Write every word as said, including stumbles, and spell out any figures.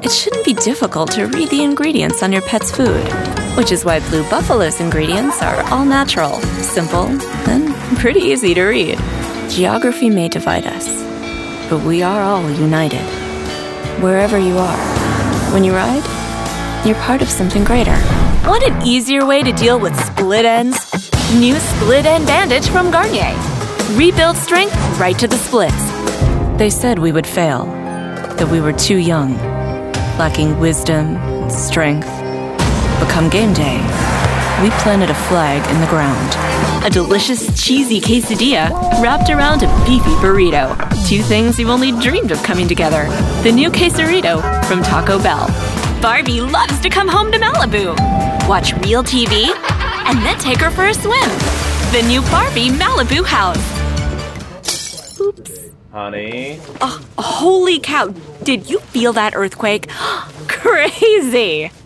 it shouldn't be difficult to read the ingredients on your pet's food, which is why Blue Buffalo's ingredients are all natural, simple, and pretty easy to read. Geography may divide us, but we are all united. Wherever you are, when you ride, you're part of something greater. Want an easier way to deal with split ends? New Split End Bandage from Garnier. Rebuild strength right to the splits. They said we would fail, that we were too young, lacking wisdom and strength. But come game day, we planted a flag in the ground. A delicious, cheesy quesadilla wrapped around a beefy burrito. Two things you've only dreamed of coming together. The new quesarito from Taco Bell. Barbie loves to come home to Malibu. Watch real T V, and then take her for a swim. The new Barbie Malibu house. Oops. Honey? Oh, holy cow. Did you feel that earthquake? Crazy.